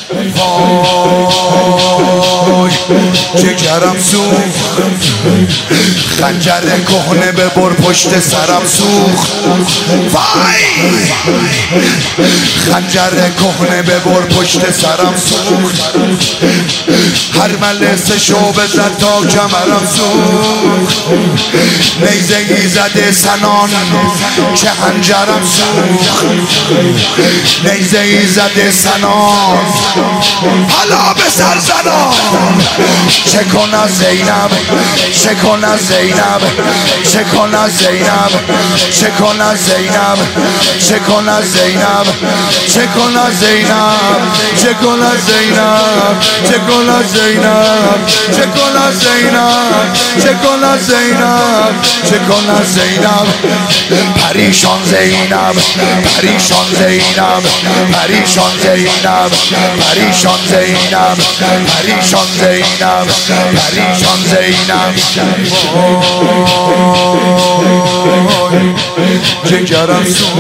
وای جگرم سوخت، خنجر کهنه ببر پشت سرم سوخت. وای خنجر کهنه ببر پشت سرم سوخت، هر ملسه شعبه زد تا کمرم سوخت. نیزه ای زده سنان که هنجرم سوخت، نیزه ای زده سنان حالا به سر زنان. چه کن از زینب، چه کن از زینب، چه کن از زینب، چه کن از زینب، چه کن از زینب، چه کن از زینب، چه کن از زینب، چه کن از زینب، چه کن از زینب، چه کن از زینب، چه کن از زینب. پریشان زینب، پریشان زینب، پریشان زینب، پریشان زینب، پریشان زینب، پریشان زینب. جگرم سوخت،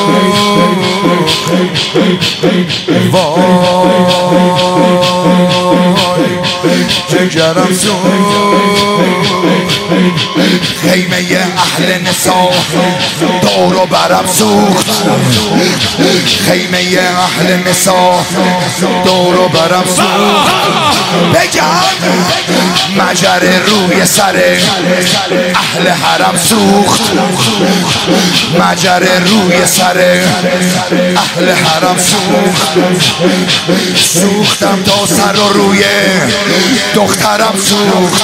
وای جگرم سوخت. خیمه اهل نسا دور و برم سوخت، خیمه اهل نسا دور و برم سوخت. بگم مجر روی سر اهل حرم سوخت، مجر روی سر اهل حرم سوخت. سوختم تا سر و روی دخترم سوخت،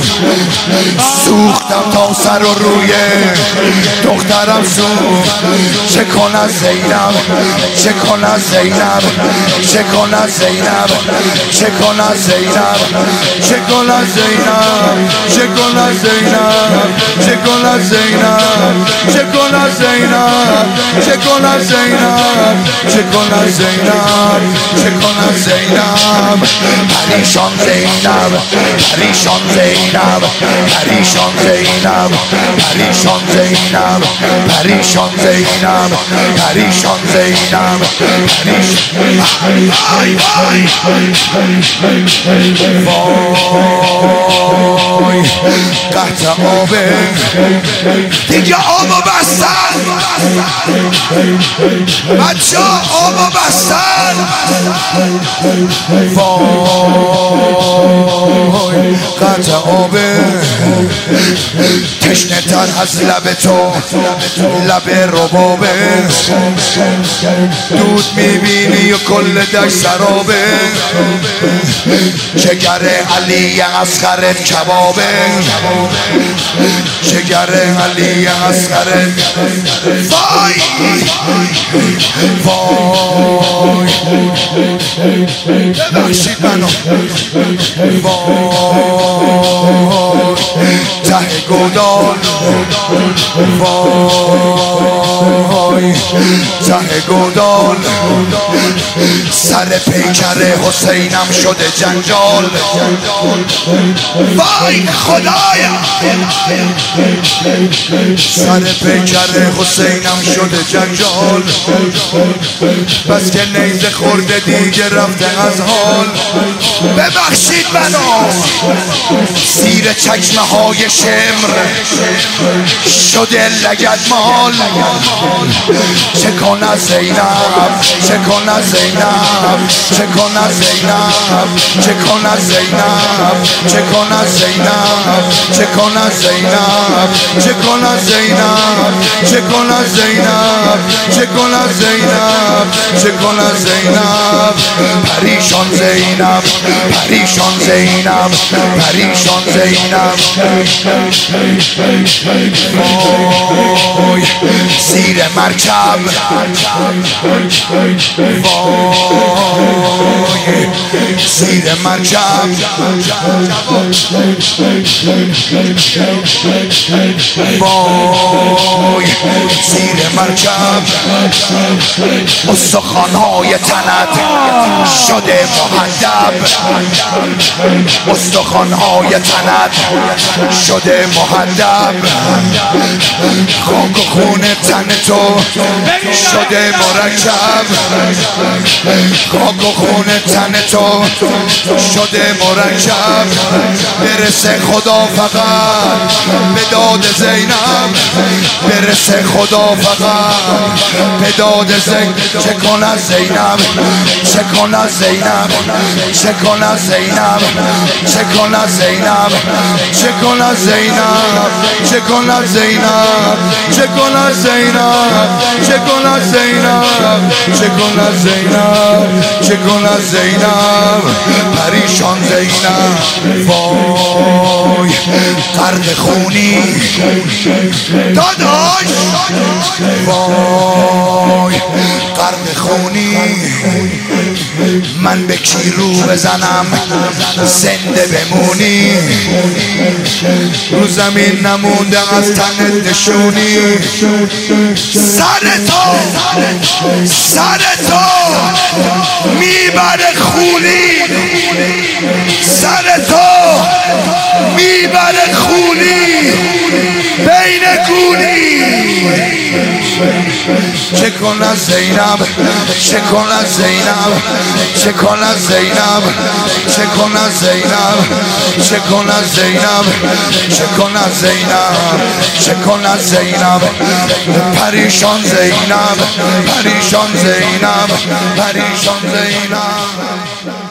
سوختم تا سر و روی دخترم سوخت. چه کن از زینب، چه کن از زینب، چه کن از زینب، چه کن از زینب، چه کن از زینب، چه کن از زینب، چه کن از زینب، چه کن از زینب، چه کن از زینب، چه کن از زینب، چه کن از زینب. پریشان زینب، پریشان زینب، پریشان زینب، پریشان زینب، پریشان زینب، پریشان زینب، وای قطع آبه دیگه آبو بستن، بچه آبو بستن. وای قطع آبه تشنه تر از لب تو، لب ربابه. دود میبینی و کل دشت سرابه، جگر علی اصغر کبابه، جگر علی اصغر. وای وای ببخشید منو. وای ته گودال، وای ته گودال. سر پیکر حسینم شده جنجال. وای خدایا سر پیکر حسینم شده جنجال. بس که نیزه خورده دیگه رفته از حال. ببخشید منو. سیر چکمه های شمر شده لگد مال. چه کن از زینب، چه کن از زینب، چه کن از زینب، چه کن از زینب، چه کن از زینب، چه کن از زینب، چه کن از زینب، چه کن از زینب، چه کن از زینب، چه کن از زینب. پریشان زینب، پریشان زینب، پریشان زینب. وای زیر مرکب، وای زیر مرکب. وای زیر مرکب. استخوان‌های تنت شده مهذب، استخوان‌های تنت شده مهذب. خاک و خون تن تو شده مرکب، خاک و خون تن تو شده مرکب برسه خدا فقط به داد زینب برسه خدا فقط به داد زینب چه کند زینب چه کند زینب چه کند زینب چه کند زینب چه کند زینب چه کند زینب چه کند زینب چه کند زینب چه کند زینب چه کند زینب پریشان زینب وای قرد خونی داداش وای قرد خونی من به کی رو بزنم زنده بمونی رو زمین نمونده از تن نشونی سر تو میبره خونی سر تو میبره خونی بین گونی چه کند زینب چه کند زینب چه کند زینب چه کند زینب چه کند زینب چه کند زینب چه کند زینب پریشان زینب پریشان زینب پریشان زینب